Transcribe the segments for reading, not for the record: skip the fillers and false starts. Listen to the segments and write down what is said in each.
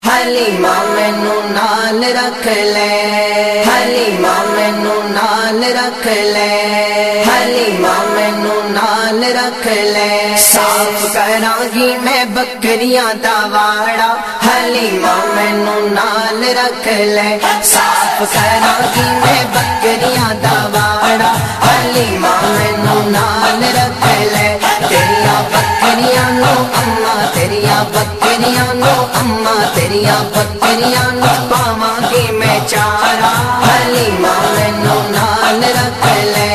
حلیمہ مینو نال رکھ لے، حلیمہ مینو نال رکھ لے، حلیمہ مینو نال رکھ لے، صاف کراں گی میں بکریاں دا واڑا، حلیمہ مینو نال رکھ لے، صاف کراں گی میں بکریاں دا واڑا، حلیمہ مینو نال رکھ لے، تیریاں بکریاں نو اماں، تیریاں بکریاں نو اماں، تیریاں بکریاں نو پاواں گی میں چارا، حلیمہ مینو نال رکھ لے۔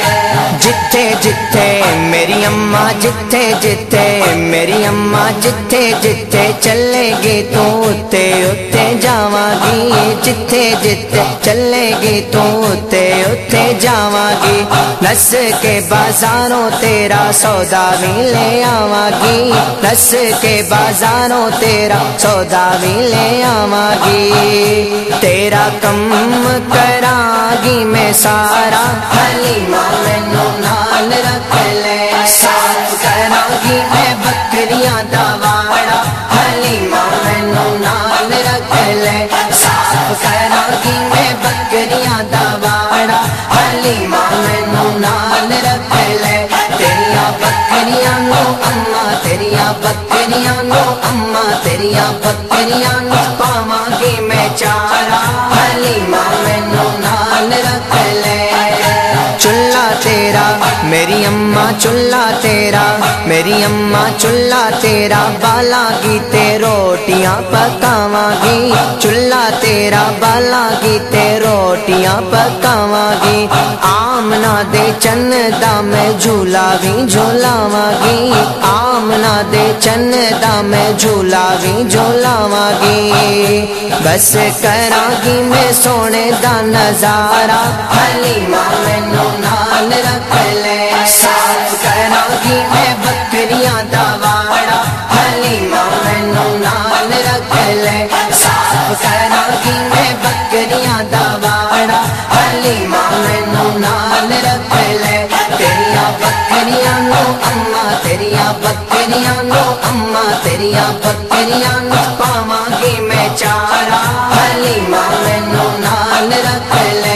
جتھے جتھے میری اماں، جتھے جتھے میری اماں، جتھے جتھے چلے گی تو اتے اتے جاواں گی، جتھے جتھے چلے گی تو اتے اتے جاواں گی، نس کے بازاروں تیرا سودا بھی لے آواں گی، نس کے بازاروں تیرا سودا بھی لے آواں گی، تیرا کم کراں گی میں سارا، حلیمہ مینو نال رکھ لے، صاف کراں گی میں بکریاں دا واڑا، حلیمہ مینو نال رکھ لے، صاف کراں گی میں بکریاں دا واڑا، حلیمہ مینو نال رکھ لے، تیریاں بکریاں نو اماں، تیریاں بکریاں نو اماں، تیریاں بکریاں نو پاواں گی میں چارا، حلیمہ مینو نال رکھ لے۔ چولہا تیرا میری اماں، چولہا تیرا میری اماں، چولہا تیرا بالاں گی تے روٹیاں پکاواں گی، چولہا تیرا بالاں گی تے روٹیاں پکاواں گی، آمنہ دے چن دا میں جھولا بھی جھولاواں گی، آمنہ دے چن دا میں جھولا بھی جھولاواں گی، بس کراں گی میں سونے دا نظارہ، حلیمہ مینو نال رکھ لے، صاف کراں گی میں بکریاں دا واڑا، حلیمہ مینو نال رکھ لے، صاف کراں گی میں بکریاں دا واڑا، حلیمہ مینو نال رکھ لے، تیریاں بکریاں نو اماں، تیریاں بکریاں نو اماں، تیریاں بکریاں نو پاواں گی میں چارا، حلیمہ مینو نال رکھ لے۔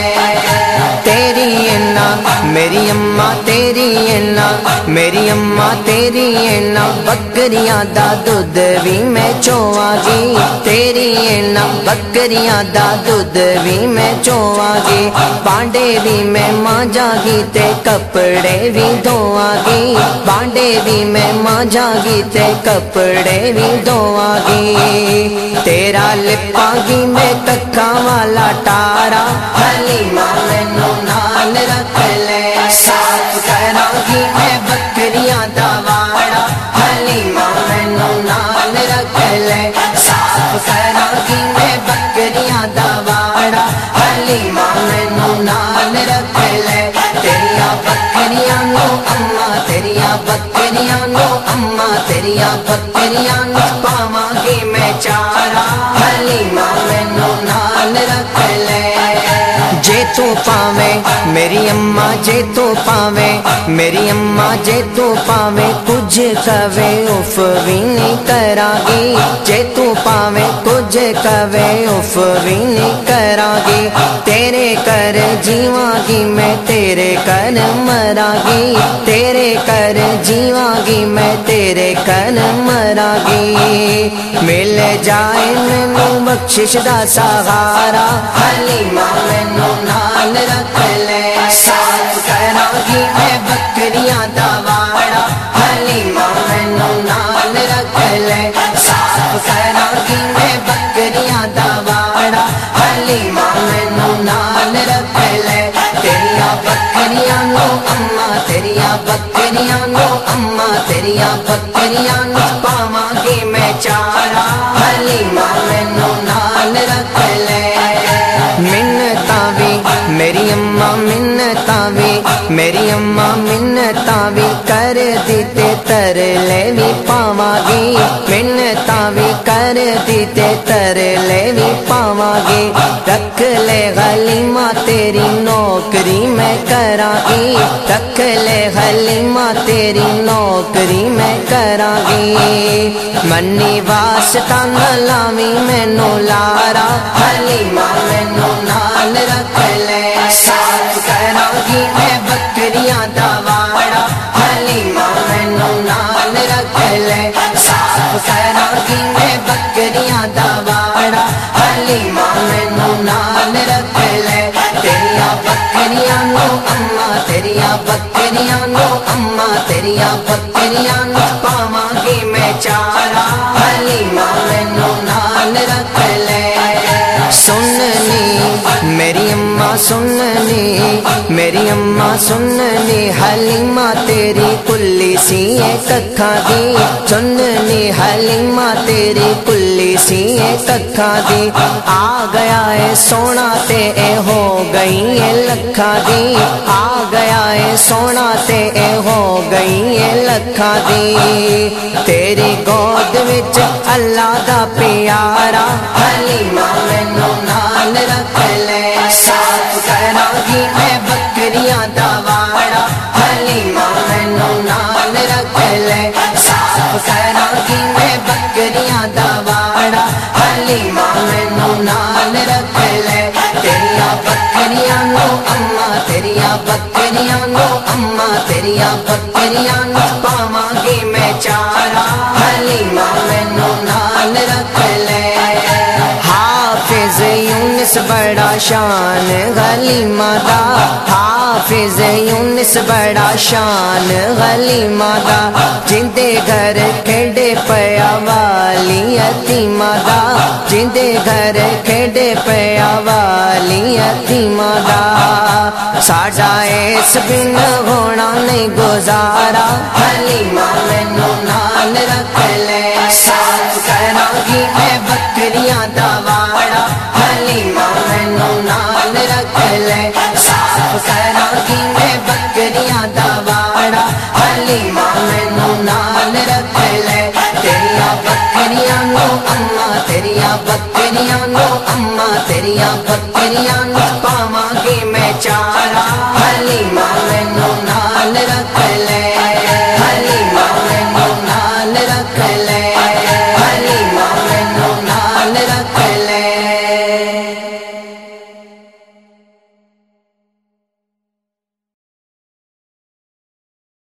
تیری اینا میری اماں، تیری اینا میری اماں، تیری اینا بکریاں دا دودھ بھی میں چواں گی، تیری اینا بکریاں دا دودھ بھی میں چواں گی، بانڈے بھی میں مانجاں گی تے کپڑے بھی دھواں گی، بانڈے بھی میں مانجاں گی تے کپڑے بھی دھواں گی، تیرا لپاں گی میں ککھاں والا ٹارا، حلیمہ مینو نال رکھ لے، صاف کراں گی میں بکریاں دا واڑا، حلیمہ مینو نال رکھ لے، صاف کراں گی میں بکریاں دا واڑا، حلیمہ مینو نال رکھ لے، تیریاں بکریاں نو اماں، تیریاں بکریاں نو اماں، تیریاں بکریاں نو پاواں گی میں چارا، حلیمہ مینو نال رکھ لے۔ جے تو پاویں میری اماں، جے تو پاویں میری اماں، جے تو پاویں کچھ کہوے اف بھی نہیں کراں گی، جے تو پاویں کچھ کہوے اف بھی نہیں کراں گی، تیرے کر جیواں گی میں تیرے کر مراں گی، تیرے کر جیواں گی میں تیرے کر مراں گی، مل جائے مینو بخشش دا سہارا، حلیمہ مینو نال رکھ لے، صاف کراں گی میں بکریاں دا واڑا، حلیمہ مینو نال رکھ لے، صاف کراں گی میں بکریاں دا واڑا، حلیمہ مینو نال رکھ لے، تیریاں بکریاں نو اماں، تیریاں بکریاں نو اماں، تیریاں بکریاں نو پاواں گی میں چارا، حلیمہ مینو نال رکھ لے۔ منتاں وی میری اماں، منتاں وی میری اماں، منتاں وی کر دیتے तरले भी पावांगी, मिन्नतां भी कर दी ते तरले भी पावांगी। रख ले हलीमा तेरी नौकरी मैं करांगी, रख ले हलीमा तेरी नौकरी मैं करांगी। मन्नी वास्ता न लावी मैनू लारा, हलीमा मैनू नाल रख ले। साफ करांगी मैं बकरियां दा वाड़ा, हलीमा मैनू नाल रख ले। साफ करांगी मैं बकरियां दा वाड़ा, हलीमा मैनू नाल रख ले। तेरिया बकरियां नो अम्मा, तेरिया बकरियां नो अम्मा, तेरिया बकरियां नो पावांगी मैं चारा, हलीमा मैनू नाल रख ले। सुननी मेरी अम्मा सुननी, मेरी अम्मा सुननी, हलीमा तेरी कुल्ली सी कखा दी। सुननी हलीमा तेरी कुल्ली सी कखा दी। आ गया है सोना ते ए हो गई है लखा दी, आ गया है सोना ते ए हो गई है लखा दी। तेरी गोद विच अल्लाह दा प्यारा, हलीमा मैनू नाल रख ले। साफ करांगी मैं बकरियां दा वाड़ा, हलीमा मैनू नाल रख ले। साफ करांगी मैं बकरियां दा वाड़ा, हलीमा मैनू नाल रख ले। तेरिया बकरियां नो अम्मा, तेरिया बकरियां नो अम्मा, तेरिया बकरियां नो पावांगी मैं चारा, हलीमा मैनू नाल रख ले। हाफिज यूनिस बड़ा शान हलीमा दा, हाफिज यूनिस बड़ा शान हलीमा दा। जिंदे घर खेडे पया वाली यतीमा दा, जिंदे घर खेडे पया वाली यतीमा दा। साडा इस बिन होना नहीं गुजारा, हलीमा मैनू नाल रख ले। साफ करांगी मैं बकरियां दा वाड़ा, हलीमा मैनू नाल रख ले। साफ करांगी मैं बकरियां दा वाड़ा, हलीमा मैनू नाल रख ले। तेरिया बकरियां नो अम्मा, तेरिया बकरियां नो अम्मा, तेरिया बकरियां नो पावांगी मैं चारा, हलीमा